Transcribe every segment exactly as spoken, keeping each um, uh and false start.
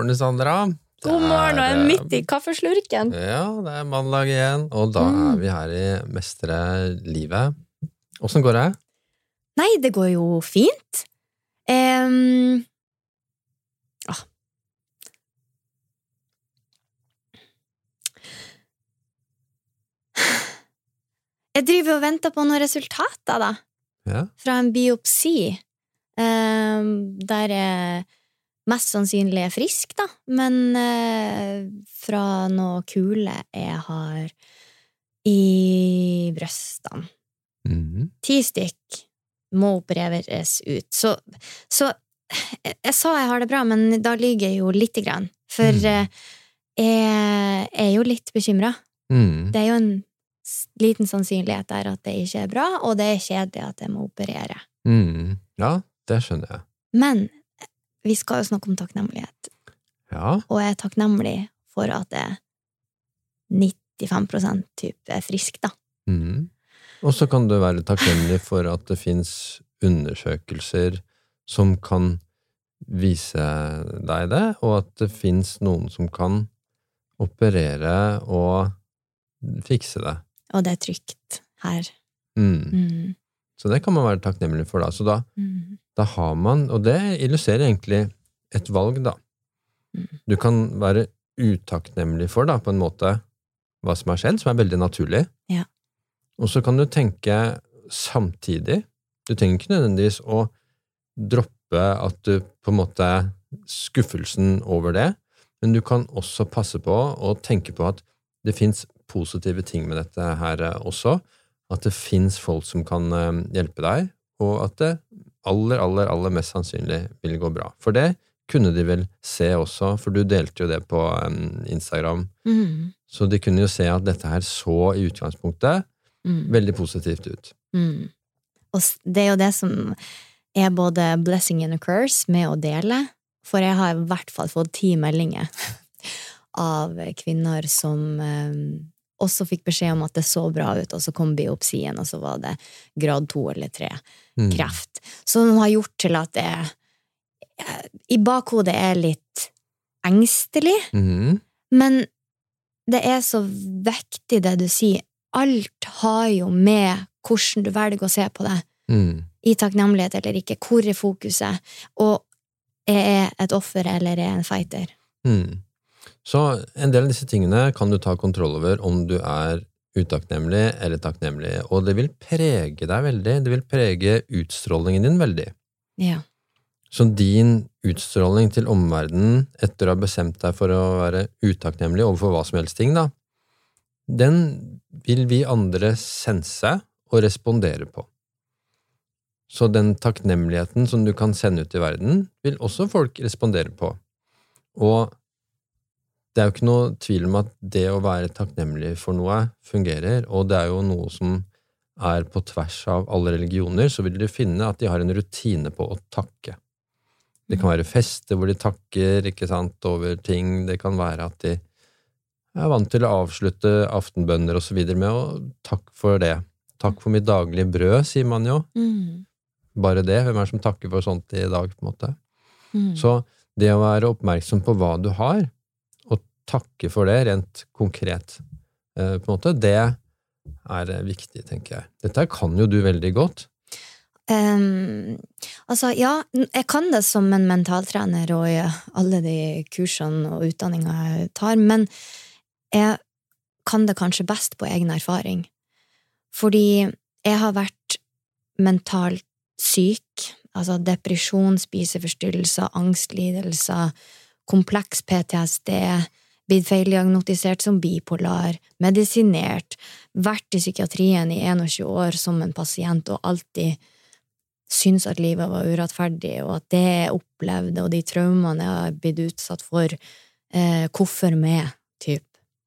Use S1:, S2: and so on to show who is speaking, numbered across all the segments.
S1: morgen, Sandra.
S2: God morgen, og jeg er midt i kaffeslurken.
S1: Ja, det er mandag igjen, og da mm. er vi her i Mestre livet. Hvordan går det?
S2: Nei, det går jo fint. Um, ah. Jeg driver og venter på noen resultater, da.
S1: Ja.
S2: Fra en biopsi. Um, der jeg mest sannsynlig er frisk, da. Men uh, fra noe kule jeg har i brøstene.
S1: Mm.
S2: Ti stykk må opereres ut. Så, så jeg, jeg sa jeg har det bra, men da lyger jeg jo litt grann. For mm. uh, jeg er jo litt bekymret.
S1: Mm.
S2: Det er jo en liten sannsynlighet der at det ikke er bra, og det er kjedelig at jeg må operere.
S1: Mm. Ja, det skjønner jeg.
S2: Men vi skal jo snakke om takknemlighet.
S1: Ja.
S2: Og jeg er takknemlig for at jeg nittifem prosent typ er frisk, da.
S1: Mm. Og så kan du være takknemlig for at det finnes undersøkelser som kan vise deg det, og at det finnes noen som kan operere og fikse det.
S2: Og det er trygt her.
S1: Mm.
S2: Mm.
S1: Så det kan man være takknemlig for da. Så da,
S2: mm.
S1: da har man, og det illustrerer egentlig et valg da.
S2: Mm.
S1: Du kan være utakknemlig for da, på en måte, hva som har skjedd, som er veldig naturlig.
S2: Ja.
S1: Og så kan du tenke samtidig, du trenger ikke nødvendigvis å droppe at du på en måte skuffelsen over det, men du kan også passe på og tenke på at det finnes positive ting med dette her også, at det finnes folk som kan hjelpe deg, og at det aller, aller, aller mest sannsynlig vil gå bra. For det kunne de vel se også, for du delte jo det på Instagram,
S2: Mm.
S1: så de kunne jo se at dette her så i utgangspunktet
S2: Mm.
S1: veldig positivt ut.
S2: Mm. Og det er jo det som er både blessing and a curse med å dele, for jeg har i hvert fall fått ti meldinger av kvinner som um, også fikk beskjed om at det så bra ut, og så kom biopsien, og så var det grad to eller tre
S1: Mm.
S2: kreft. Så den har gjort til at jeg, jeg i bakhodet er litt engstelig,
S1: Mhm.
S2: men det er så vektig det du sier. Alt har jo med hvordan du velger å se på det,
S1: Mm.
S2: i takknemlighet eller ikke, hvor er fokuset, og jeg er et offer eller er en fighter.
S1: Mm. Så en del av disse tingene kan du ta kontroll over om du er utakknemlig eller takknemlig, og det vil prege deg veldig, det vil prege utstrålingen din veldig.
S2: Ja.
S1: Så din utstråling til omverdenen etter å ha bestemt deg for å være utakknemlig overfor hva som helst ting, da, den vil vi andre sense og respondere på. Så den takknemligheten som du kan sende ut i verden, vil også folk respondere på. Og det er jo ikke noe tvil om at det å være takknemlig for noe fungerer, og det er jo noe som er på tvers av alle religioner, så vil du finne at de har en rutine på å takke. Det kan være fester hvor de takker, ikke sant, over ting. Det kan være at de er vant til å avslutte aftenbønner og så videre med å takk for det. Takk for mitt daglige brød, sier man jo.
S2: Mm.
S1: Bare det, hvem er det som takker for sånt i dag, på en måte?
S2: Mm.
S1: Så det å være oppmerksom på hva du har, og takke for det rent konkret, eh, på en måte, det er viktig, tenker jeg. Dette kan jo du veldig godt.
S2: Um, altså, ja, jeg kan det som en mentaltrener og i alle de kursene og utdanninger jeg tar, men jeg kan det kanskje best på egen erfaring. Fordi jeg har vært mentalt syk, altså depresjon, spiseforstyrrelser, angstlidelser, kompleks P T S D, blitt feildiagnostisert som bipolar, medisinert, vært i psykiatrien i tjueen år som en pasient og alltid syns at livet var urettferdig, og at det jeg opplevde, og de traumene jeg har blitt utsatt for, eh, hvorfor med, typ.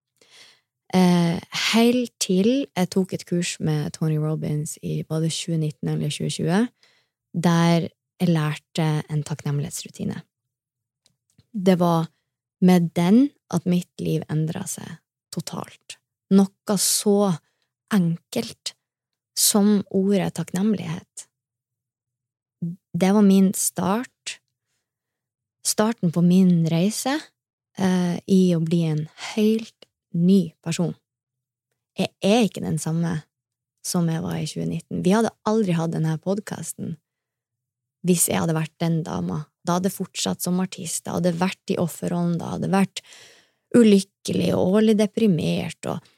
S2: Eh, helt til jeg tok et kurs med Tony Robbins i både tjue nitten eller tjue tjue, der jeg lærte en takknemlighetsrutine. Det var med den at mitt liv endret seg totalt. Noe så enkelt som ordet takknemlighet. Det var min start starten på min reise eh, i å bli en helt ny person. Jeg er ikke den samme som jeg var i tjue nitten. Vi hadde aldri hatt denne podcasten hvis jeg hadde vært den dama. Da hadde jeg fortsatt som artist, da hadde jeg vært i offerrollen, da hadde jeg vært ulykkelig og årlig deprimert, og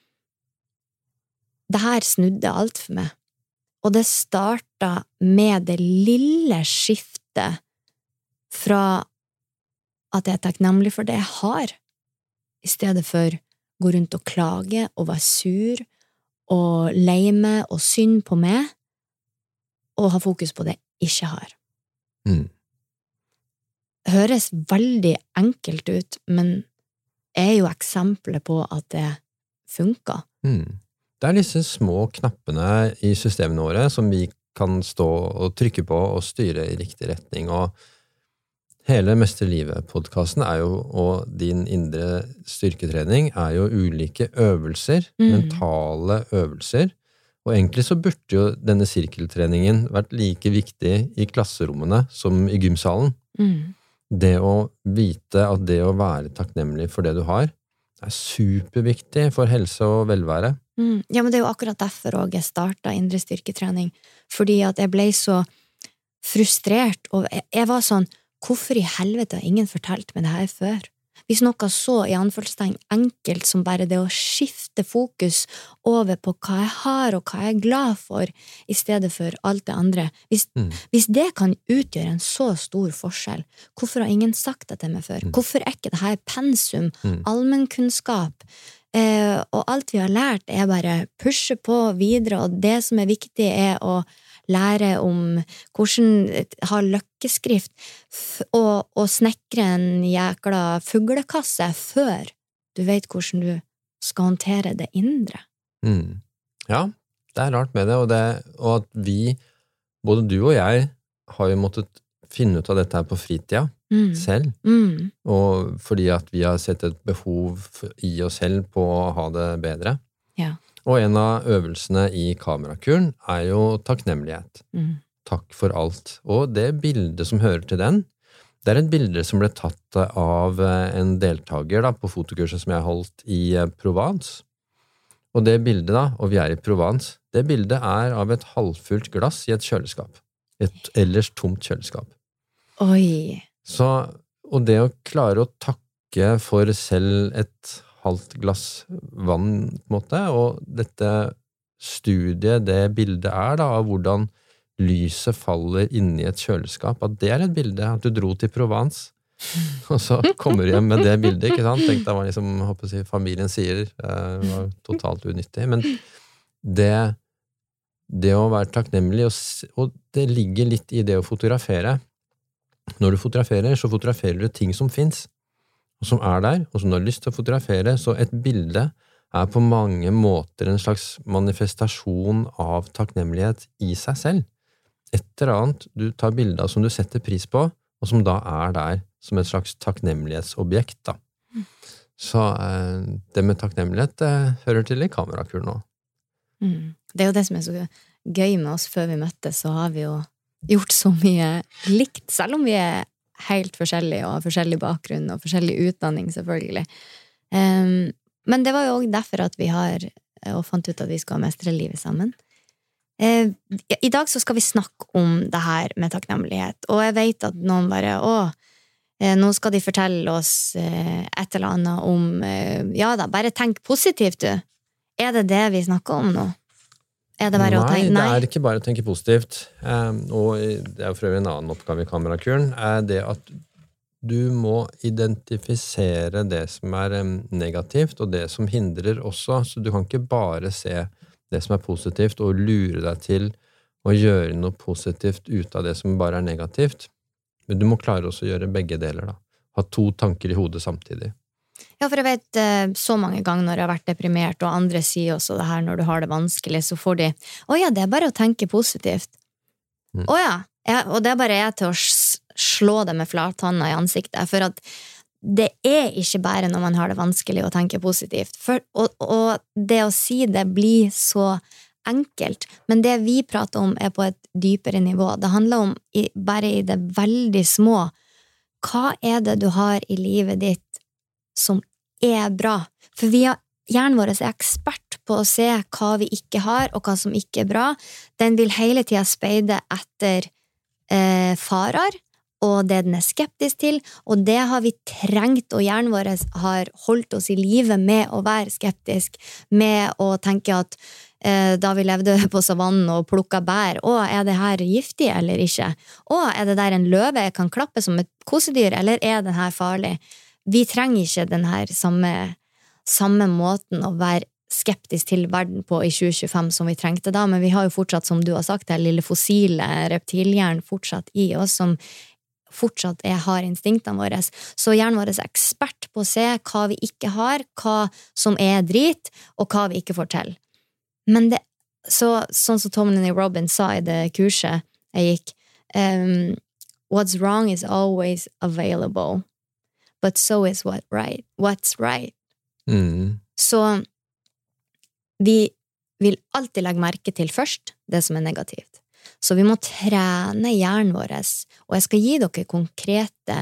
S2: det her snudde alt for meg. Og det startet med det lille skiftet fra at jeg er takknemlig for det jeg har, i stedet for å gå rundt og klage og være sur og lei meg og synd på meg, og ha fokus på det jeg ikke har.
S1: Mm.
S2: Høres veldig enkelt ut, men er jo eksempler på at det funker.
S1: Mm. Det er disse små knappene i systemene våre som vi kan stå og trykke på og styre i riktig retning, og hele Mestre Livet-podcasten er jo, og din indre styrketrening er jo ulike øvelser, mm. mentale øvelser, og egentlig så burde jo denne sirkeltreningen vært like viktig i klasserommene som i gymsalen.
S2: Mm.
S1: Det å vite at det å være takknemlig for det du har, er superviktig for helse og velvære.
S2: Mm. Ja, men det er jo akkurat derfor også jeg startet indre styrketrening, fordi at jeg ble så frustrert, og jeg, jeg var sånn, hvorfor i helvete har ingen fortalt meg det her før? Hvis noe så i anførselstegn enkelt som bare det å skifte fokus over på hva jeg har og hva jeg er glad for, i stedet for alt det andre. Hvis, mm. hvis det kan utgjøre en så stor forskjell, hvorfor har ingen sagt det til meg før? Mm. Hvorfor er ikke det her pensum, mm. allmennkunnskap, eh, og alt vi har lært er bare pushe på videre, og det som er viktig er å lære om hvordan ha løkkeskrift og, og snekre en jækla fuglekasse før du vet hvordan du skal håndtere det indre.
S1: Mm. Ja, det er rart med det, og, det, og at vi, både du og jeg, har jo måttet finne ut av dette her på fritida mm. selv,
S2: mm.
S1: og fordi at vi har sett et behov i oss selv på å ha det bedre.
S2: Ja.
S1: Og en av øvelsene i kamerakuren er jo takknemlighet.
S2: Mm.
S1: Takk for alt. Og det bildet som hører til den, det er et bilde som ble tatt av en deltaker da, på fotokurset som jeg holdt i Provence. Og det bildet da, og vi er i Provence, det bildet er av et halvfullt glass i et kjøleskap. Et ellers tomt kjøleskap.
S2: Oi!
S1: Så, og det å klare å takke for selv et halvt glass vann, på en måte, og dette studiet, det bildet er da, av hvordan lyset faller inni et kjøleskap, at det er et bilde, at du dro til Provence, og så kommer du hjem med det bildet, ikke sant? Tenk, det var liksom, håper jeg, familien sier, det var totalt unyttig, men det, det å være takknemlig, og, og det ligger litt i det å fotografere. Når du fotograferer, så fotograferer du ting som finnes, og som er der, og som du har lyst til å fotografere, så et bilde er på mange måter en slags manifestasjon av takknemlighet i seg selv. Et eller annet du tar bilder av som du setter pris på, og som da er der som et slags takknemlighetsobjekt. Da. Mm. Så eh, det med takknemlighet det hører til i kamerakuren nå.
S2: Mm. Det er jo det som er så gøy med oss før vi møttes, så har vi jo gjort så mye likt, selv om vi er helt forskjellig, og har forskjellig bakgrunn, og forskjellig utdanning, selvfølgelig. Um, men det var jo også derfor at vi har, og fant ut at vi skal mestre livet sammen. Uh, I dag så skal vi snakke om det her med takknemlighet, og jeg vet at noen bare, å, nå skal de fortelle oss uh, et eller annet om, uh, ja da, bare tenk positivt, du. Er det det vi snakker om nå? Er det bare
S1: Nei,
S2: å tenke?
S1: Nei, det er ikke bare å tenke positivt. Um, og det er jo for øvrig en annen oppgave i kamerakuren, er det at du må identifisere det som er um, negativt, og det som hindrer også. Så du kan ikke bare se det som er positivt, og lure deg til å gjøre noe positivt ut av det som bare er negativt. Men du må klare også å gjøre begge deler, da. Ha to tanker i hodet samtidig.
S2: Ja, for jeg vet så mange ganger når jeg har vært deprimert, og andre sier også det her når du har det vanskelig, så får de, å ja, det er bare å tenke positivt. Mm. Å ja, ja, og det er bare jeg til å slå det med flathånda i ansiktet, for at det er ikke bare når man har det vanskelig å tenke positivt, for, og, og det å si det blir så enkelt, men det vi prater om er på et dypere nivå. Det handler om i, bare i det veldig små hva er det du har i livet ditt som er bra? For vi har, hjernen vår er ekspert på å se hva vi ikke har, og hva som ikke er bra. Den vil hele tiden speide etter eh, farer, og det den er skeptisk til, og det har vi trengt, og hjernen vår har holdt oss i livet med å være skeptisk, med å tenke at eh, da vi levde på savannen og plukket bær, å, er det her giftig eller ikke? Å, er det der en løve jeg kan klappe som et kosedyr, eller er den her farlig? Vi trenger ikke den her samme, samme måten å være skeptisk til verden på i tjue tjuefem som vi trengte da, men vi har jo fortsatt, som du har sagt, det lille fossile reptilhjern fortsatt i oss, som fortsatt er, har instinktene våre. Så hjernen vår er ekspert på å se hva vi ikke har, hva som er drit, og hva vi ikke får til. Men det, så, sånn som Tomlin Robbins sa i det kurset jeg gikk, um, what's wrong is always available, but so is what right, what's right.
S1: Mm.
S2: Så vi vil alltid legge merke til først det som er negativt. Så vi må trene hjernen vår, og jeg skal gi dere konkrete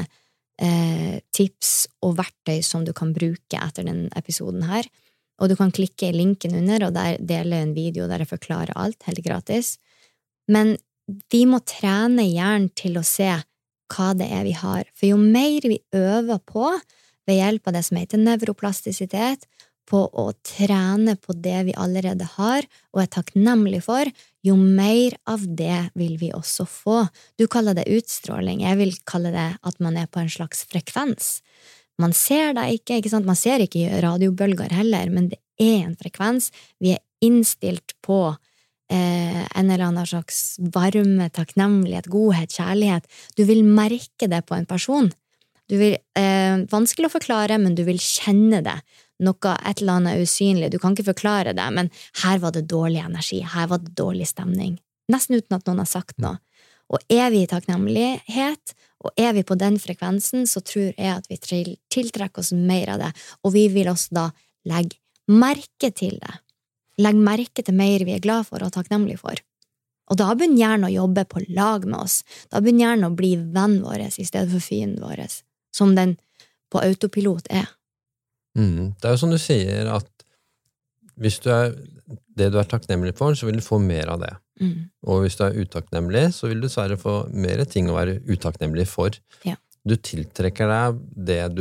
S2: eh, tips og verktøy som du kan bruke etter den episoden her, og du kan klikke i linken under og der dele en video der jeg forklarer alt, helt gratis. Men vi må trene hjernen til å se hva det er vi har, for jo mer vi øver på ved hjelp av det som heter nevroplastisitet, på å trene på det vi allerede har og er takknemlig for, jo mer av det vil vi også få. Du kaller det utstråling, jeg vil kalle det at man er på en slags frekvens. Man ser det ikke, ikke sant? Man ser ikke radiobølger heller, men det er en frekvens. Vi er innstilt på eh, en eller annen slags varme, takknemlighet, godhet, kjærlighet. Du vil merke det på en person. Du vil, eh, vanskelig å forklare, men du vil kjenne det. Noe, et eller annet usynlig, du kan ikke forklare det, men her var det dårlig energi, her var det dårlig stemning, nesten uten at noen har sagt noe. Og er vi i takknemlighet, og er vi på den frekvensen, så tror jeg at vi tiltrekker oss mer av det, og vi vil også da legge merke til det. Legge merke til mer vi er glad for og takknemlig for. Og da begynner hjernen å jobbe på lag med oss. Da begynner hjernen å bli venn vår i stedet for fienden vår, som den på autopilot er.
S1: Mm. Det er jo som du sier at hvis du er det du er takknemlig for, så vil du få mer av det. Mm. Og hvis du er utakknemlig, så vil du dessverre få mer ting å være utakknemlig for.
S2: Ja.
S1: Du tiltrekker deg det du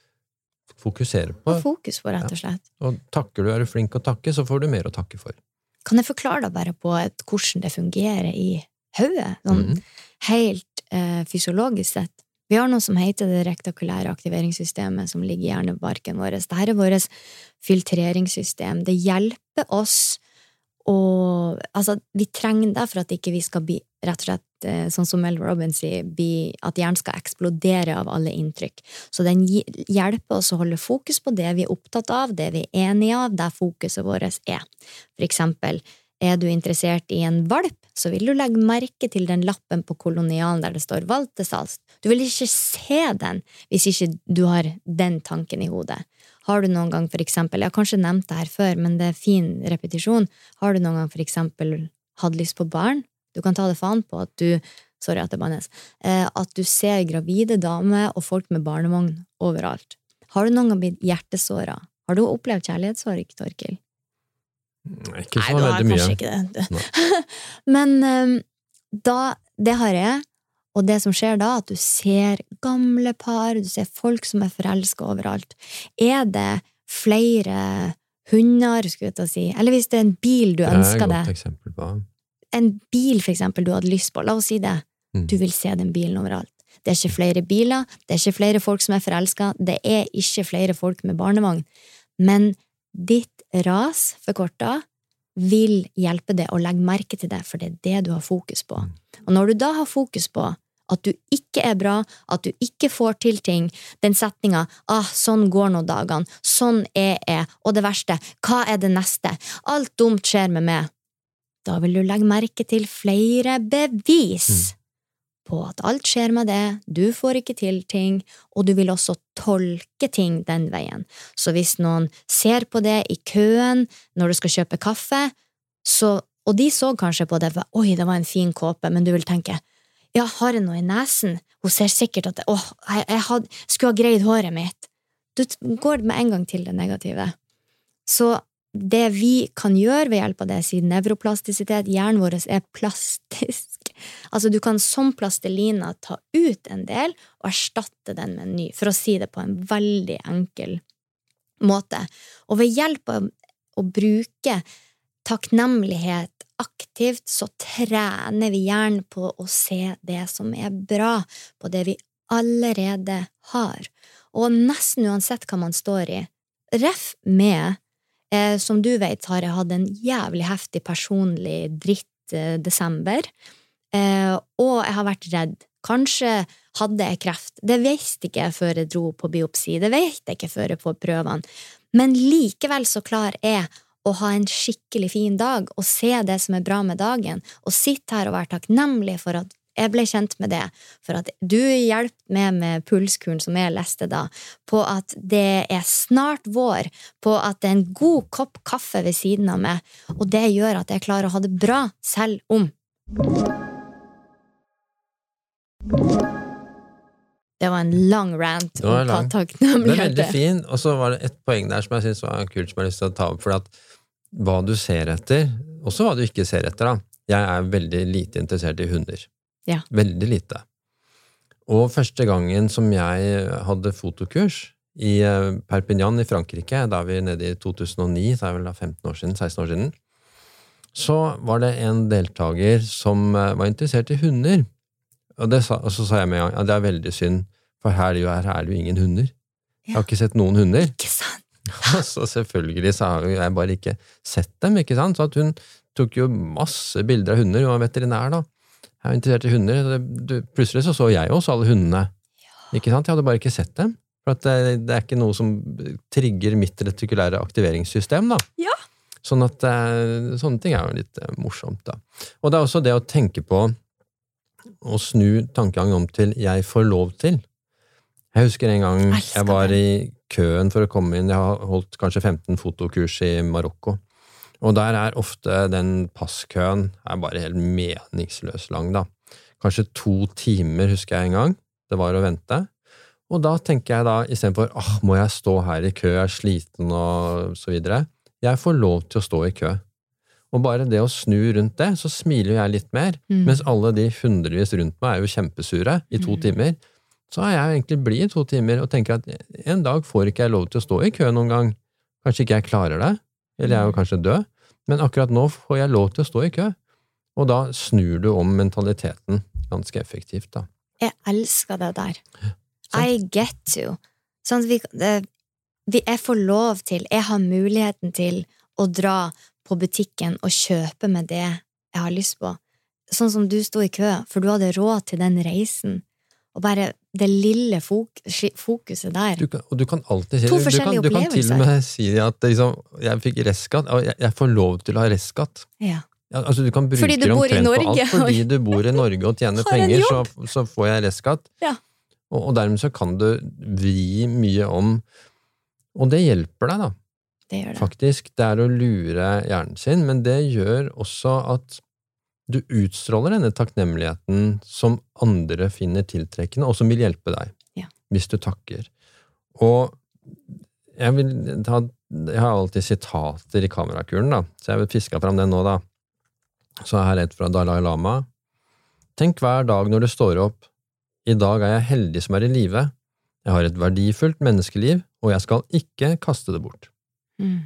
S1: fokuserer på.
S2: Og fokus på, rett og slett.
S1: Ja. Og takker du, er du flink å takke, så får du mer å takke for.
S2: Kan jeg forklare deg bare på et, hvordan det fungerer i hodet, sånn mm. helt eh, fysiologisk sett? Vi har noe som heter det rektakulære aktiveringssystemet som ligger i hjernebarken vår. Dette er vårt filtreringssystem. Det hjelper oss å, altså vi trenger det for at ikke vi skal bli, rett og slett, sånn som Mel Robbins sier, at hjernen skal eksplodere av alle inntrykk. Så den hjelper oss å holde fokus på det vi er opptatt av, det vi er enige av, der fokuset vårt er. For eksempel, er du interessert i en valp, så vil du legge merke til den lappen på kolonialen der det står valp til salgs. Du vil ikke se den hvis ikke du har den tanken i hodet. Har du noen gang for eksempel, jeg har kanskje nevnt det her før, men det er fin repetisjon, har du noen gang for eksempel hatt lyst på barn? Du kan ta det faen på at du, sorry at det bannes, at du ser gravide damer og folk med barnevogn overalt. Har du noen gang blitt hjertesåret? Har du opplevd kjærlighetssorg, Torkil?
S1: Ikke så veldig mye.
S2: Nei, du har kanskje ikke det. Men um, da, det har jeg, og det som skjer da, at du ser gamle par, du ser folk som er forelsket overalt. Er det flere hunder, skulle jeg ta si, eller hvis det er en bil du ønsker det?
S1: Det er et godt eksempel på.
S2: En bil, for eksempel, du hadde lyst på, la oss si det. Mm. Du vil se den bilen overalt. Det er ikke flere biler, det er ikke flere folk som er forelsket, det er ikke flere folk med barnevogn. Men ditt ras forkortet vil hjelpe deg å legge merke til det, for det er det du har fokus på. Og når du da har fokus på at du ikke er bra, at du ikke får til ting, den setningen, ah, sånn går nå dagene, sånn er jeg, og det verste, hva er det neste? Alt dumt skjer med meg. Da vil du legge merke til flere bevis mm. på at alt skjer med det, du får ikke til ting, og du vil også tolke ting den veien. Så hvis noen ser på det i køen når du skal kjøpe kaffe, så, og de så kanskje på det, oi, det var en fin kåpe, men du vil tenke, ja, har jeg noe i nesen? Hun ser sikkert at åh, jeg, jeg had, skulle ha greid håret mitt. Du går med en gang til det negative. Så det vi kan gjøre ved hjelp av det, siden nevroplastisitet, hjernen vår er plastisk. Altså du kan som plastelina ta ut en del og erstatte den med en ny, for å si det på en veldig enkel måte. Og ved hjelp av å bruke takknemlighet aktivt, så trener vi hjernen på å se det som er bra, på det vi allerede har. Og nesten uansett hva man står i, ref med, eh, som du vet, har jeg hatt en jævlig heftig personlig dritt eh, desember, eh, og jeg har vært redd. Kanskje hadde jeg kreft. Det visste ikke jeg før jeg dro på biopsi, det vet jeg ikke før jeg får prøvene. Men likevel så klar jeg å ha en skikkelig fin dag, og se det som er bra med dagen, og sitte her og være takknemlig for at jeg ble kjent med det, for at du hjelpte meg med pulskuren som jeg leste da, på at det er snart vår, på at det er en god kopp kaffe ved siden av meg, og det gjør at jeg klarer å ha det bra selv om. Det var en lang rant om hva takknemlighet.
S1: Det er veldig fin, og så var det et poeng der som jeg synes var kult som jeg har lyst til å ta opp, for at hva du ser etter, også hva du ikke ser etter da. Jeg er veldig lite interessert i hunder.
S2: Ja.
S1: Veldig lite. Og første gangen som jeg hadde fotokurs i Perpignan i Frankrike, da vi nede i to tusen og ni, så er det vel da femten år siden, seksten år siden, så var det en deltaker som var interessert i hunder. Og, det sa, og så sa jeg med en gang, ja, det er veldig synd, for her, her er det jo ingen hunder. Jeg har ikke sett noen hunder.
S2: Ikke sant?
S1: Så selvfølgelig så har jeg bare ikke sett dem, ikke sant? Så at hun tok jo masse bilder av hunder, hun var veterinær da. Jeg er interessert i hunder, det, det, plutselig så så jeg også alle hundene. Ja. Ikke sant? Jeg hadde bare ikke sett dem, for at det, det er ikke noe som trigger mitt retikulære aktiveringssystem da.
S2: Ja.
S1: Sånn at sånne ting er jo litt morsomt da. Og det er også det å tenke på å snu tankegangen om til jeg får lov til. Jeg husker en gang jeg var i køen for å komme inn, jeg har holdt kanskje femten fotokurs i Marokko, og der er ofte den passkøen er bare helt meningsløs lang da. Kanskje to timer husker jeg en gang, det var å vente, og da tenker jeg da, i stedet for, ah, må jeg stå her i kø, jeg er sliten og så videre, jeg får lov til å stå i kø. Og bare det å snu rundt det, så smiler jeg litt mer, mm. mens alle de hundrevis rundt meg er jo kjempesure i to mm. timer, så har jeg egentlig blitt i to timer og tenker at en dag får ikke jeg lov til å stå i kø noen gang. Kanskje ikke jeg klarer det, eller jeg er jo kanskje død, men akkurat nå får jeg lov til å stå i kø. Og da snur du om mentaliteten ganske effektivt da.
S2: Jeg elsker det der. Sånn. I get to. Sånn at vi, det, vi, jeg får lov til, jeg har muligheten til å dra på butikken og kjøpe med det jeg har lyst på. Sånn som du stod i kø, for du hadde råd til den reisen. Og bare det lille fokuset der.
S1: Du kan, og du kan alltid si
S2: to
S1: det.
S2: forskjellige
S1: du kan, du kan til og med si at liksom, jeg fikk restskatt, og jeg, jeg får lov til å ha restskatt.
S2: Ja.
S1: Ja, altså du kan bruke
S2: fordi du bor i Norge.
S1: På alt, fordi du bor i Norge og tjener penger, så, så får jeg restskatt.
S2: Ja.
S1: Og, og dermed så kan du vri mye om, og det hjelper deg da.
S2: Det gjør det.
S1: Faktisk, det er å lure hjernen sin, men det gjør også at du utstråler denne takknemligheten som andre finner tiltrekkende, og som vil hjelpe deg,
S2: ja.
S1: Hvis du takker. Og jeg, vil ta, jeg har alltid sitater i kamerakuren, da, så jeg vil fiske fram den nå, da. Så er her et fra Dalai Lama. Tenk hver dag når du står opp. I dag er jeg heldig som er i live. Jeg har et verdifullt menneskeliv, og jeg skal ikke kaste det bort.
S2: Mm.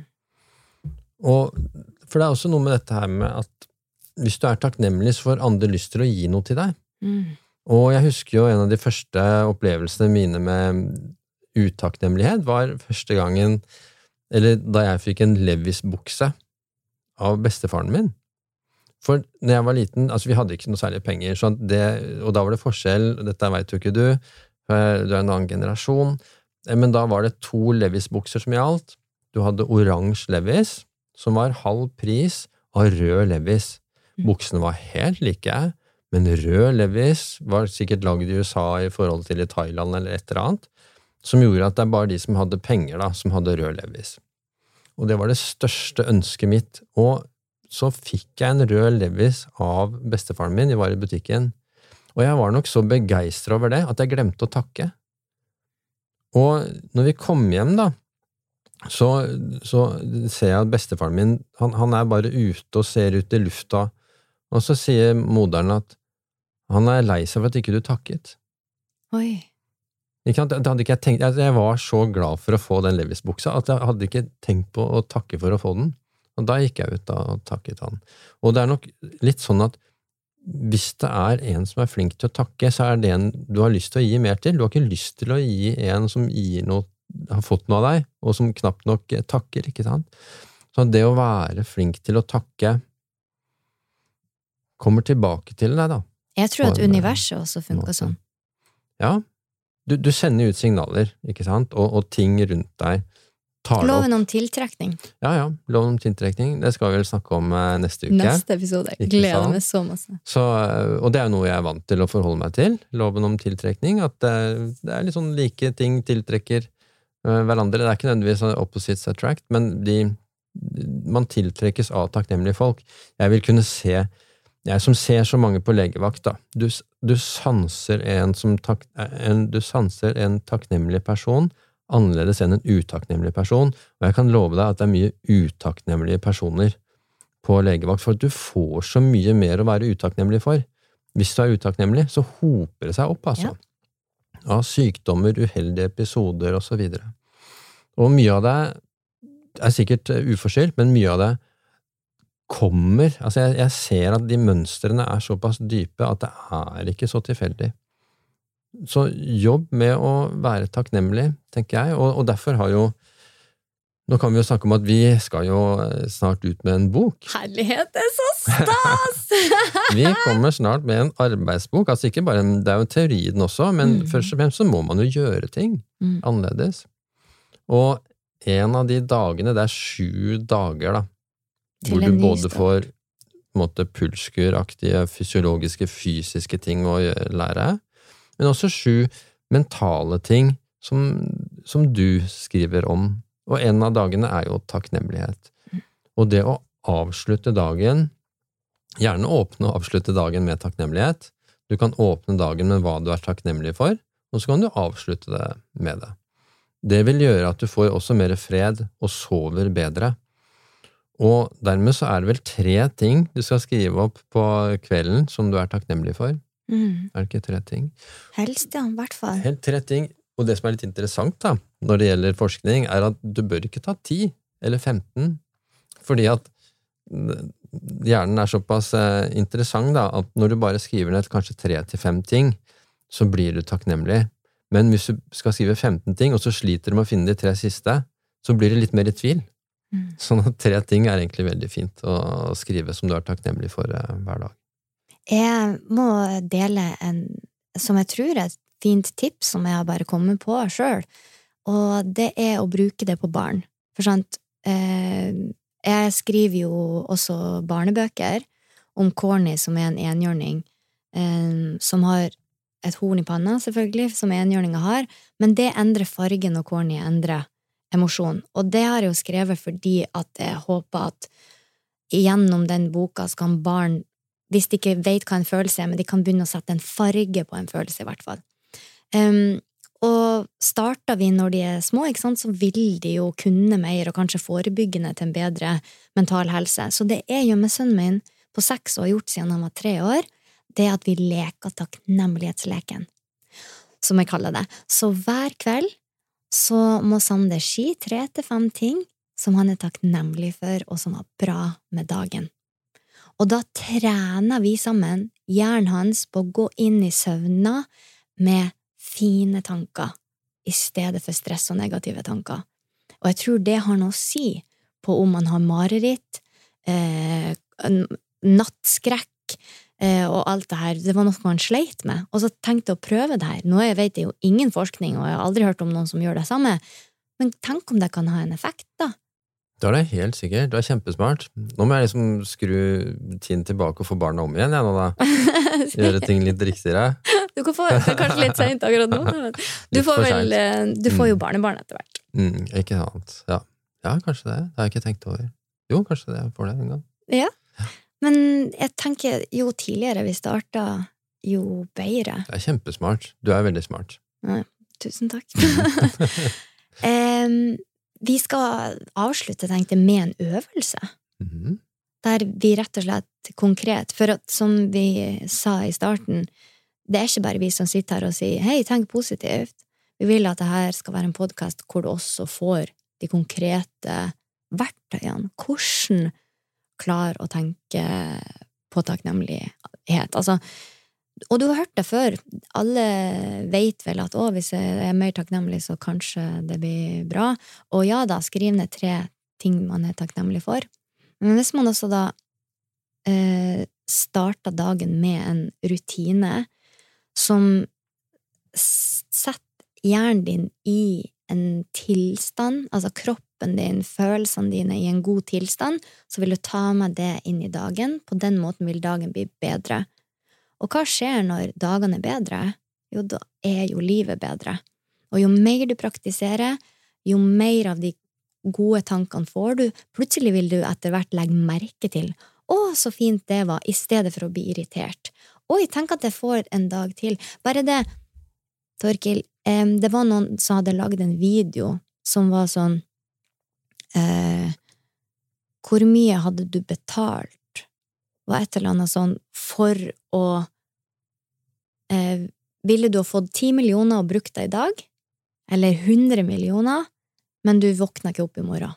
S1: Og, for det er også noe med dette her med at hvis du er takknemlig, så får andre lyst til å gi noe til deg.
S2: Mm.
S1: Og jeg husker jo en av de første opplevelsene mine med utakknemlighet var første gangen, eller da jeg fikk en Levis-bukse av bestefaren min. For når jeg var liten, altså vi hadde ikke noe særlig penger, så det, og da var det forskjell, dette vet jo ikke du, du er en annen generasjon, men da var det to Levis-bukser som gjaldt. Du hadde oransje Levis, som var halv pris, og rød Levis. Buksene var helt like, men rød Levis var sikkert laget i U S A i forhold til i Thailand eller et eller annet, som gjorde at det er bare de som hadde penger da, som hadde rød Levis. Og det var det største ønsket mitt, og så fikk jeg en rød Levis av bestefaren min, jeg var i butikken, Og jeg var nok så begeistret over det, at jeg glemte å takke. Og når vi kom hjem da, så, så ser jeg at bestefaren min, han, han er bare ute og ser ut i lufta, og så sier moderen at han er lei seg for at ikke du takket.
S2: Oi.
S1: Ikke sant? Det hadde ikke jeg tenkt, jeg var så glad for å få den Levis-buksa, at jeg hadde ikke tenkt på å takke for å få den. Og da gikk jeg ut da og takket han. Og det er nok litt sånn at hvis det er en som er flink til å takke, så er det en du har lyst til å gi mer til. Du har ikke lyst til å gi en som gir noe, har fått noe av deg, og som knapt nok takker, ikke sant? Så det å være flink til å takke kommer tilbake til deg da.
S2: Jeg tror at universet også funker måte. Sånn.
S1: Ja, du, du sender ut signaler, ikke sant? Og, og ting rundt deg tar det opp.
S2: Loven om tiltrekning.
S1: Ja, ja, loven om tiltrekning. Det skal vi vel snakke om eh, neste uke.
S2: Neste episode. Jeg gleder meg så masse.
S1: Så, og det er noe jeg er vant til å forholde meg til, loven om tiltrekning, at det, det er litt sånn like ting tiltrekker uh, hverandre. Det er ikke nødvendigvis opposites attract, men de, man tiltrekkes av takknemlige folk. Jeg vil kunne se Jeg som ser så mange på legevakt, da. Du, du sanser en som tak, en, du sanser en takknemlig person annerledes enn en utakknemlig person, og jeg kan love deg at det er mye utakknemlige personer på legevakt, for at du får så mye mer å være utakknemlig for. Hvis du er utakknemlig, så hoper det seg opp, altså. Ja. Av sykdommer, uheldige episoder, og så videre. Og mye av det er sikkert uforskyldt, men mye av det kommer, altså jeg, jeg ser at de mønstrene er såpass dype at det er ikke så tilfeldig. Så jobb med å være takknemlig, tenker jeg, og, og derfor har jo, nå kan vi jo snakke om at vi skal jo snart ut med en bok.
S2: Herlighet, det er så stas!
S1: Vi kommer snart med en arbeidsbok, altså ikke bare, en, det er jo teorien også, men mm. først og fremst så må man jo gjøre ting mm. annerledes. Og en av de dagene, det er sju dager da, hvor du både får på en måte pulskuraktige, fysiologiske, fysiske ting å lære, men også sju mentale ting som, som du skriver om. Og en av dagene er jo takknemlighet. Og det å avslutte dagen, gjerne åpne og avslutte dagen med takknemlighet. Du kan åpne dagen med hva du er takknemlig for, og så kan du avslutte det med det. Det vil gjøre at du får også mer fred og sover bedre. Og dermed så er det vel tre ting du skal skrive opp på kvelden som du er takknemlig for. Mm. Er det ikke tre ting?
S2: Helst, ja, i hvert fall.
S1: Helt tre ting. Og det som er litt interessant da, når det gjelder forskning, er at du bør ikke ta ti eller femten, fordi at hjernen er såpass interessant da, at når du bare skriver ned kanskje tre til fem ting, så blir du takknemlig. Men hvis du skal skrive femten ting, og så sliter du med å finne de tre siste, så blir det litt mer i tvil. Mm. Sånn at tre ting er egentlig veldig fint å skrive som du er takknemlig for uh, hver dag.
S2: Jeg må dele en, som jeg tror er et fint tips som jeg har bare kommet på selv, og det er å bruke det på barn. For sant, eh, jeg skriver jo også barnebøker om Corny som er en enhjørning, eh, som har et horn i panna selvfølgelig, som enhjørninger har, men det endrer fargen og Corny endrer emosjon. Og det har jeg jo skrevet fordi at jeg håper at gjennom den boka så kan barn, hvis de ikke vet hva en følelse er, men de kan begynne å sette en farge på en følelse i hvert fall. Um, og starter vi når de er små, ikke sant, så vil de jo kunne mer og kanskje forebyggende til en bedre mental helse. Så det jeg gjør med sønnen min på seks og har gjort siden han var tre år, det er at vi leker takknemlighetsleken, som jeg kaller det. Så hver kveld så må Sander si tre til fem ting som han er takknemlig for, og som var bra med dagen. Og da trener vi sammen hjernen hans på å gå inn i søvna med fine tanker, i stedet for stress og negative tanker. Og jeg tror det har noe å si på om man har mareritt, eh, nattskrekk, eh, og alt det her. Det var noe man sleit med. Og så tenkte jeg å prøve det her. Nå jeg vet jeg jo ingen forskning, og jeg har aldri hørt om noen som gjør det samme. Men tenk om det kan ha en effekt, da.
S1: Det er det helt sikkert. Du er kjempesmart. Nå må jeg liksom skru tiden tilbake og få barna om igjen, jeg nå da. Gjøre ting litt riktigere.
S2: Du kan få, det er kanskje litt sent akkurat nå. Du får vel, du får jo barnebarn etter hvert.
S1: Mm, ikke sant. Ja. Ja, kanskje det. Det har jeg ikke tenkt over. Jo, kanskje det. Jeg får det en gang.
S2: Ja. Men jeg tenker, jo tidligere vi startet, jo bedre.
S1: Det er kjempesmart. Du er veldig smart.
S2: Ja, tusen takk. um, vi skal avslutte, tenkte jeg, med en øvelse.
S1: Mhm.
S2: Der vi rett og slett konkret, for at som vi sa i starten, det er ikke bare vi som sitter her og sier, hei, tenk positivt. Vi vil at det her skal være en podcast hvor du også får de konkrete verktøyene. Hvordan klare å tenke på takknemlighet. Altså, og du har hørt det før. Alle vet vel at å, hvis jeg er mer takknemlig, så kanskje det blir bra. Og ja da, skriv ned tre ting man er takknemlig for. Men hvis man også da eh, starter dagen med en rutine som setter hjernen din i en tilstand, altså kroppen din, følelsene dine i en god tilstand, så vil du ta med det inn i dagen. På den måten vil dagen bli bedre. Og hva skjer når dagene er bedre? Jo, da er jo livet bedre. Og jo mer du praktiserer, jo mer av de gode tankene får du, plutselig vil du etter hvert legge merke til. Å, så fint det var, i stedet for å bli irritert. Oi, tenk at jeg får en dag til. Bare det, Torkil, eh, det var noen som hadde laget en video som var sånn eh, hvor mye hadde du betalt? Og et eller annet sånn for å eh, ville du ha fått ti millioner og brukt det i dag? Eller hundre millioner? Men du våkner ikke opp i morgen.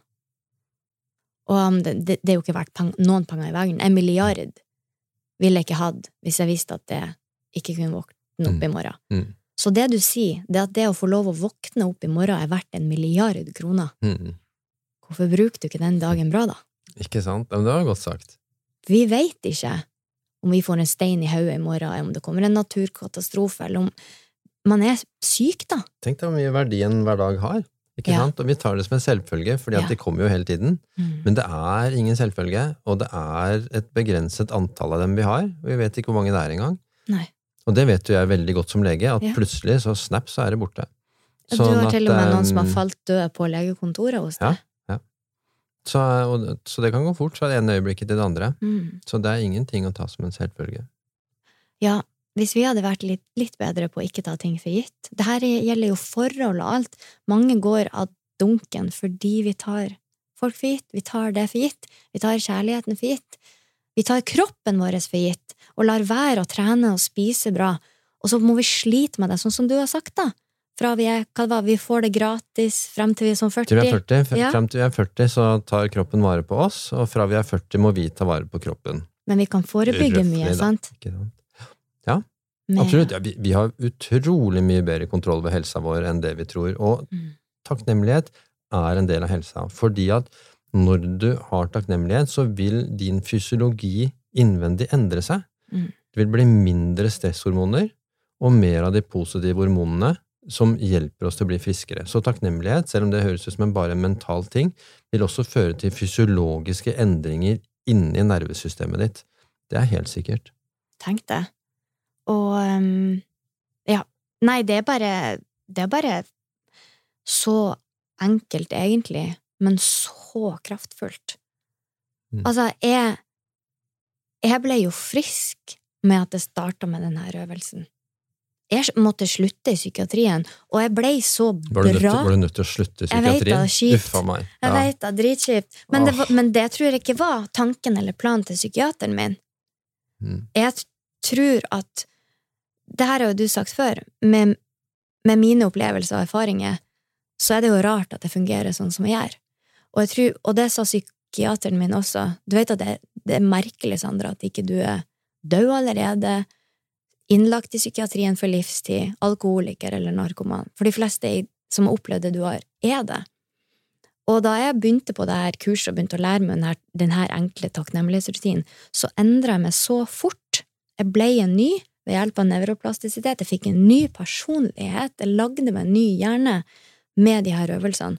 S2: Og det, det, det er jo ikke verdt peng, noen penger i veien. En milliard ville jeg ikke hatt hvis jeg visste at det ikke kunne våkne opp i morgen.
S1: Mm.
S2: Så det du sier, det er at det å få lov å våkne opp i morgen er verdt en milliard kroner.
S1: Mm.
S2: Hvorfor bruker du ikke den dagen bra da?
S1: Ikke sant? Men det var godt sagt.
S2: Vi vet ikke om vi får en stein i hodet i morgen, om det kommer en naturkatastrofe, eller om man er syk da.
S1: Tenk deg hvor mye verdi en hver dag har. Ikke
S2: Ja.
S1: sant? Og vi tar det som en selvfølge, fordi at
S2: Ja.
S1: de kommer jo hele tiden.
S2: Mm.
S1: Men det er ingen selvfølge, og det er et begrenset antall av dem vi har, og vi vet ikke hvor mange det er engang.
S2: Nei.
S1: Og det vet jo jeg veldig godt som lege, at
S2: Ja.
S1: plutselig så snap, så er det borte.
S2: Du
S1: Sånn
S2: har til og med
S1: at,
S2: noen som har
S1: um,
S2: falt død på legekontoret hos
S1: Ja.
S2: deg.
S1: Så, og, så det kan gå fort fra det ene øyeblikket til det andre.
S2: Mm.
S1: Så det er ingenting å ta som en selvfølge.
S2: Ja, hvis vi hadde vært litt, litt bedre på å ikke ta ting for gitt. Det her gjelder jo forhold og alt. Mange går av dunken fordi vi tar folk for gitt. Vi tar det for gitt. Vi tar kjærligheten for gitt. Vi tar kroppen vår for gitt, og lar være å trene og spise bra. Og så må vi slite med det, sånn som du har sagt da. Fra vi er, hva det var, vi får det gratis frem til vi er sånn førti.
S1: Til vi er førti, f-
S2: Ja.
S1: frem til vi er førti så tar kroppen vare på oss, og fra vi er førti må vi ta vare på kroppen.
S2: Men vi kan forebygge
S1: Røffelig,
S2: mye,
S1: da.
S2: sant?
S1: Ikke sant? Ja,
S2: Med-
S1: absolutt. Ja, vi, vi har utrolig mye bedre kontroll ved helsa vår enn det vi tror, og
S2: Mm.
S1: takknemlighet er en del av helsa, fordi at når du har takknemlighet, så vil din fysiologi innvendig endre seg.
S2: Mm.
S1: Det vil bli mindre stresshormoner, og mer av de positive hormonene som hjelper oss til å bli friskere. Så takknemlighet, selv om det høres ut som en bare en mental ting, vil også føre til fysiologiske endringer inni nervesystemet ditt. Det er helt sikkert.
S2: Tenk det. Og um, ja, nei, det er bare det er bare så enkelt egentlig, men så kraftfullt.
S1: Mm.
S2: Altså, jeg jeg ble jo frisk med at det startet med denne øvelsen. Jeg måtte slutte i psykiatrien, og jeg ble så
S1: Var du, nødt,
S2: bra.
S1: til- var du nødt til å slutte i
S2: Jeg vet
S1: psykiatrien?
S2: det, kjipt.
S1: Uffa meg.
S2: Jeg
S1: Ja.
S2: vet det, dritkjipt. Men, det
S1: Åh.
S2: var- men det tror jeg ikke var tanken eller planen til psykiateren min.
S1: Mm.
S2: Jeg t- tror at det her har jo du sagt før, med, med mine opplevelser og erfaringer, så er det jo rart at det fungerer sånn som jeg gjør. Og, jeg tror, og det sa psykiateren min også. Du vet at det, det er merkelig, Sandra, at ikke du er død allerede, innlagt i psykiatrien for livstid, alkoholiker eller narkoman. For de fleste som har opplevd det du har, er det. Og da jeg begynte på det her kurset og begynte å lære meg denne, denne enkle takknemlighetsrutinen, så endret jeg meg så fort. Jeg ble en ny ved hjelp av nevroplastisitet. Jeg fikk en ny personlighet. Jeg lagde meg en ny hjerne med de her øvelsene.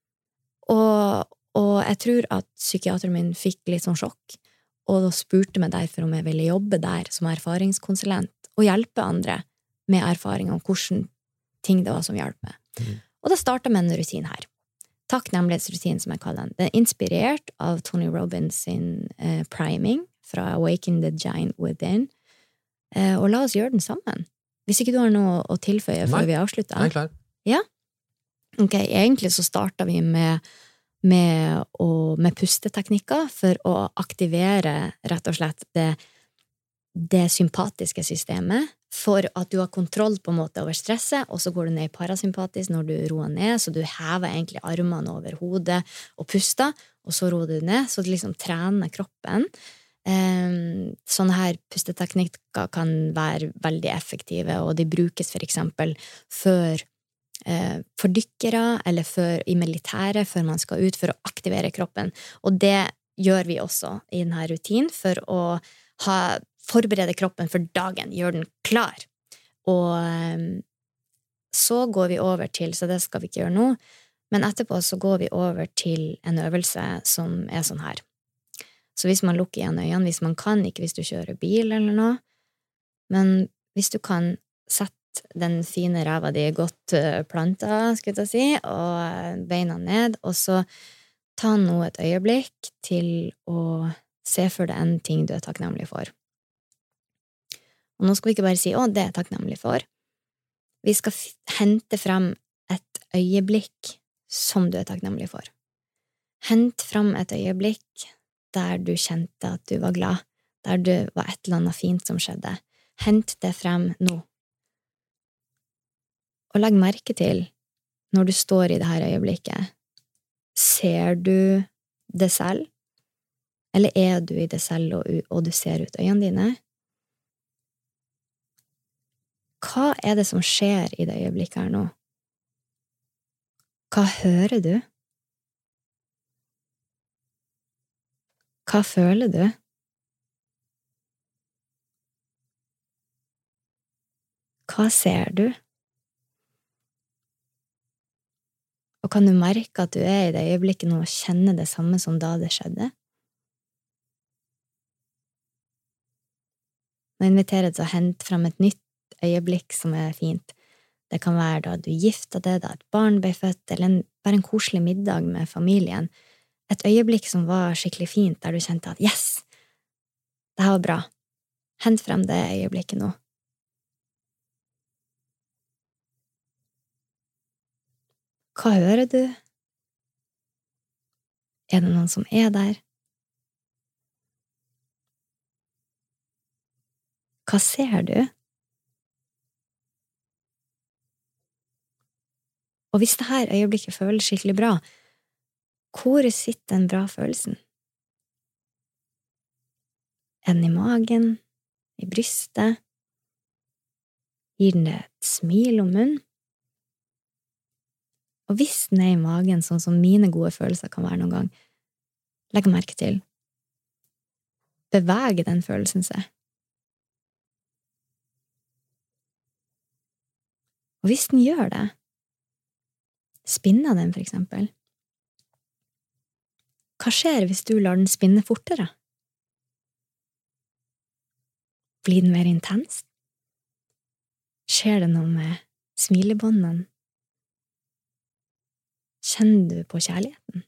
S2: Og, og jeg tror at psykiateren min fikk litt sånn sjokk, og da spurte meg derfor om jeg ville jobbe der som erfaringskonsulent og hjelpe andre med erfaring om hvordan ting det var som hjalp meg.
S1: Mm.
S2: Og da startet med en rutin her. Takknemlighetsrutin, som jeg kaller den. Den er inspirert av Tony Robbins sin eh, priming fra Awaken the Giant Within. Eh, og la oss gjøre den sammen. Hvis ikke du har noe å tilføye før
S1: Nei.
S2: vi avslutter.
S1: Jeg er klar.
S2: Ja? Ok, egentlig så startet vi med, med, å, med pusteteknikker for å aktivere rett og slett det, det sympatiske systemet, for at du har kontroll på en måte over stresset, og så går du ned i parasympatisk når du roer ned, så du hever egentlig armene over hodet og puster, og så roer du ned, så du liksom trener kroppen. Um, sånne her pusteteknikker kan være veldig effektive, og de brukes for eksempel før uh, for dykkere, eller før, i militæret, før man skal ut, for å aktivere kroppen. Og det gjør vi også i denne rutinen, for å ha, forberede kroppen for dagen, gjøre den klar. Og um, så går vi over til, så det skal vi ikke gjøre nå, men etterpå så går vi over til en øvelse som er sånn her. Så hvis man lukker igjen øynene, hvis man kan, ikke hvis du kjører bil eller noe, men hvis du kan sette den fine ræva di godt planta, skulle jeg si, og beina ned, og så ta nå et øyeblikk til å se for deg en ting du er takknemlig for. Og nå skal vi ikke bare si, å, det er jeg takknemlig for. Vi skal hente frem et øyeblikk som du er takknemlig for. Hent frem et øyeblikk der du kjente at du var glad, der det var et eller annet fint som skjedde. Hent det frem nå. Og legg merke til, når du står i det her øyeblikket, ser du det selv? Eller er du i det selv, og, og du ser ut øynene dine? Hva er det som skjer i det øyeblikket her nå? Hva hører du? Hva føler du? Hva ser du? Og kan du merke at du er i det øyeblikket nå og kjenne det samme som da det skjedde? Nå inviterer jeg til å hente frem et nytt øyeblikk som er fint. Det kan være da du giftet deg, da et barn ble født, eller en, bare en koselig middag med familien. Et øyeblikk som var skikkelig fint, der du kjente at yes, det her var bra. Hent frem det øyeblikket nå. Hva hører du? Er det noen som er der? Hva ser du? Og hvis det her øyeblikket føles skikkelig bra, hvor sitter den bra følelsen? Er den i magen? I brystet? Gir den det et smil om munnen? Og hvis den er i magen, sånn som mine gode følelser kan være noen gang, legg merke til. Beveger den følelsen seg? Og hvis den gjør det, spinner den for eksempel, hva skjer hvis du lar den spinne fortere? Blir den mer intens? Skjer det noe med smilebåndene? Kjenner du på kjærligheten?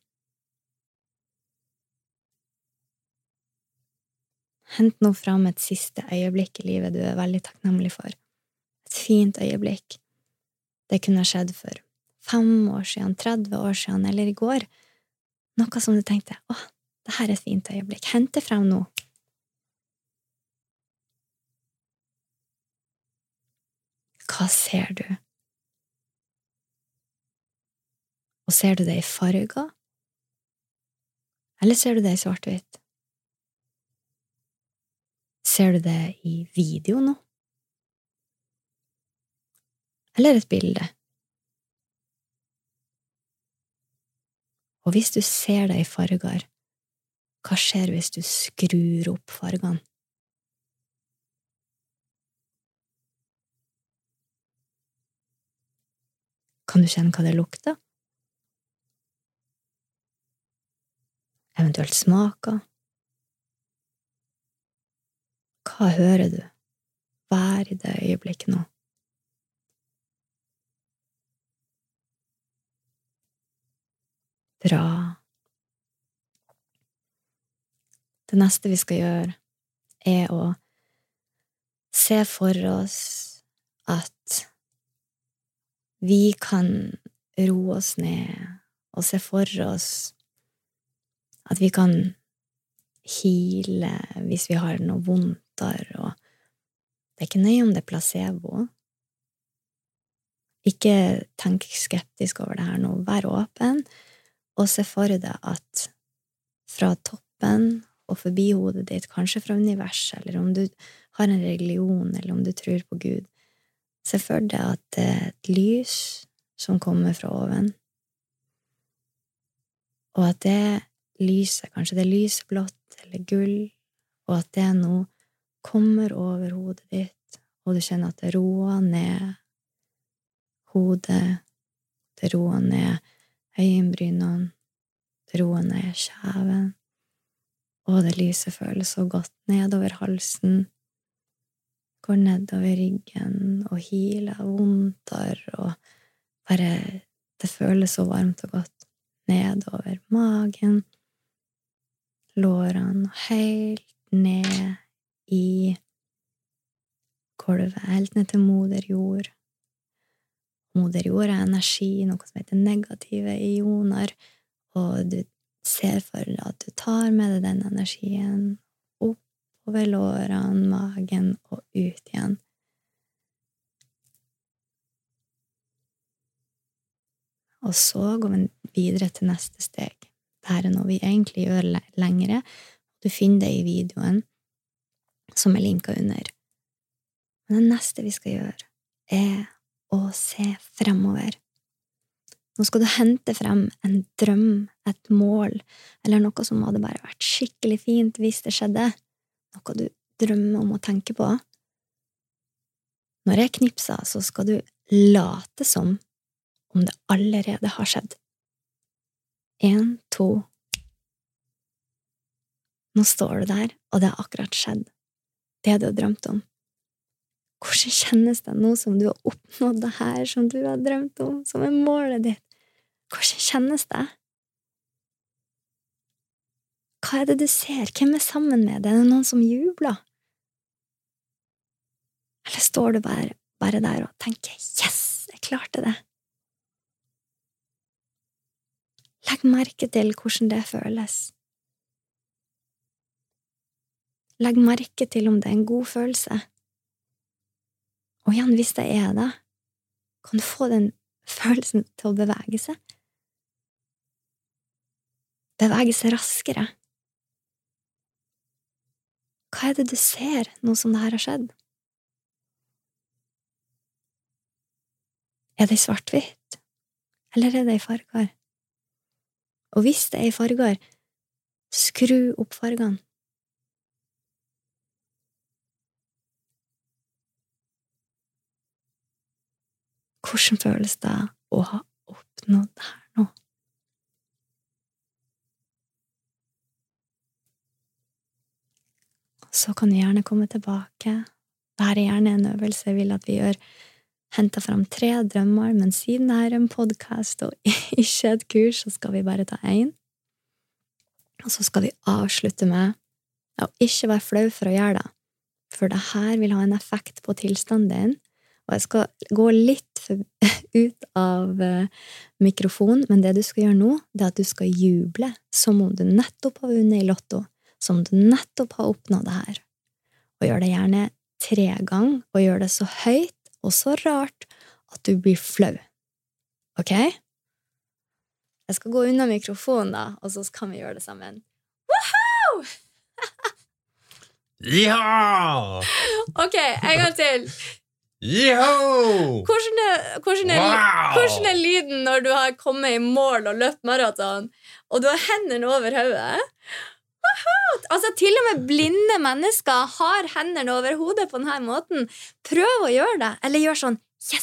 S2: Hent nå fram et siste øyeblikk i livet du er veldig takknemlig for. Et fint øyeblikk. Det kunne ha skjedd for fem år siden, tretti år siden, eller i går. Noe som du tenkte, åh, det her er et fint øyeblikk. Hent det frem nå. Hva ser du? Og ser du det i farger? Eller ser du det i svart-hvitt? Ser du det i video nå? Eller et bilde? Og hvis du ser det i farger, hva skjer hvis du skrur opp fargene? Kan du kjenne hva det lukter? Eventuelt smaker? Hva hører du? Vær i det øyeblikket nå. Bra. Det neste vi skal gjøre er å se for oss at vi kan roe oss ned, og se for oss at vi kan heale hvis vi har noe vondt der, og det er ikke nøye om det er placebo. Ikke tenk skeptisk over det her nå, vær åpen, og se for deg at fra toppen og forbi hodet ditt, kanskje fra universet, eller om du har en religion, eller om du tror på Gud, se for deg at det er et lys som kommer fra oven, og at det lyset, kanskje det er lysblått eller gull, og at det nå kommer over hodet ditt, og du kjenner at det roer ned hodet, det roer ned øyenbrynene, det roer ned kjeven, og det lyset føles så godt nedover halsen, går nedover ryggen, og healer vondter, og bare, det føles så varmt og godt nedover magen, lårene, helt ned i gulvet, helt ned til moder jord. Moder jord er energi, noe som heter negative ioner, og du ser for deg at du tar med deg den energien opp over lårene, magen og ut igjen. Og så går vi videre til neste steg. Dette er noe vi egentlig gjør lengre. Du finner det i videoen som er linket under. Men det neste vi skal gjøre er å se fremover. Nå skal du hente frem en drøm, et mål, eller noe som hadde bare vært skikkelig fint hvis det skjedde. Noe du drømmer om å tenke på. Når jeg knipser, så skal du late som om det allerede har skjedd. En, to. Nå står du der, og det har akkurat skjedd. Det du har drømt om. Hvordan kjennes det nå som du har oppnådd det her som du har drømt om, som er målet ditt? Hvordan kjennes det? Hva er det du ser? Hvem er sammen med deg? Er det noen som jubler? Eller står du bare, bare der og tenker, yes, jeg klarte det? Legg merke til hvordan det føles. Legg merke til om det er en god følelse. Og igjen, hvis det er det, kan du få den følelsen til å bevege seg. Bevege seg raskere. Hva er det du ser nå som det her har skjedd? Er det i svart-hvitt? Eller er det i farger? Og hvis det er i farger, skru opp fargene. Hvordan føles det å ha oppnådd det her nå? Så kan du gjerne komme tilbake. Dette er gjerne en øvelse jeg vil at vi gjør. Henter frem tre drømmer, men siden det er en podcast og ikke et kurs, så skal vi bare ta en. Og så skal vi avslutte med å ikke være flau for å gjøre det. For det her vil ha en effekt på tilstanden din. Og jeg skal gå litt for, ut av uh, mikrofonen, men det du skal gjøre nå, det er at du skal juble som om du nettopp har vunnet i lotto, som om du nettopp har oppnådd det her. Og gjør det gjerne tre ganger, og gjør det så høyt og så rart at du blir flau. Ok? Jeg skal gå unna mikrofonen da, og så kan vi gjøre det sammen. Woohoo!
S1: Ja!
S2: Ok, en gang til.
S1: Joho!
S2: Hvordan er, hvordan, er,
S1: Wow!
S2: hvordan er lyden når du har kommet i mål og løpt maraton, og du har hendene over hodet? Altså, til og med blinde mennesker har hendene over hodet på denne måten. Prøv å gjøre det, eller gjør sånn, yes!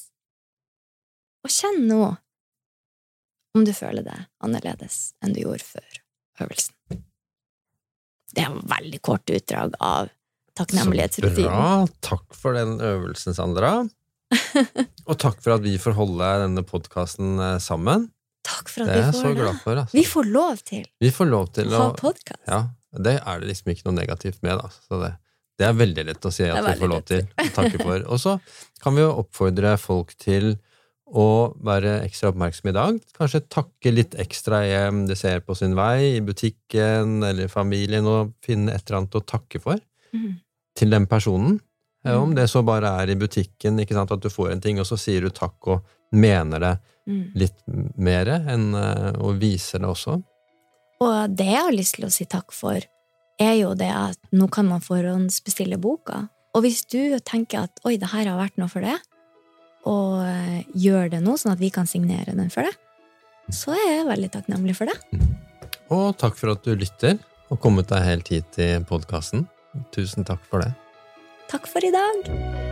S2: Og kjenn nå om du føler det annerledes enn du gjorde før øvelsen. Det er en veldig kort utdrag av takknemlighetsrutinen.
S1: Så bra, takk for den øvelsen, Sandra. Og takk for at vi får holde denne podcasten sammen.
S2: Takk for at
S1: det
S2: vi
S1: er
S2: får
S1: så
S2: det.
S1: glad for, altså.
S2: Vi får lov til
S1: Vi får lov til
S2: å ha
S1: å
S2: podcast.
S1: Ja, det er det liksom ikke noe negativt med, da. Så det, Det er veldig lett å si at vi får lov til å takke for. Og så kan vi jo oppfordre folk til å være ekstra oppmerksom i dag. Kanskje takke litt ekstra hjem de ser på sin vei, i butikken eller familien, og finne et eller annet å takke for mm. til den personen. Mm. Om det så bare er i butikken, ikke sant, at du får en ting, og så sier du takk og mener det mm. litt mer enn å vise det også.
S2: Og det jeg har lyst til å si takk for, er jo det at nå kan man forhåndsbestille boka. Og hvis du tenker at oi, det her har vært noe for det, og gjør det nå, sånn at vi kan signere den for det, så er jeg veldig takknemlig for det.
S1: Og takk for at du lytter og kommet deg helt hit til podcasten. Tusen takk for det.
S2: Takk for i dag.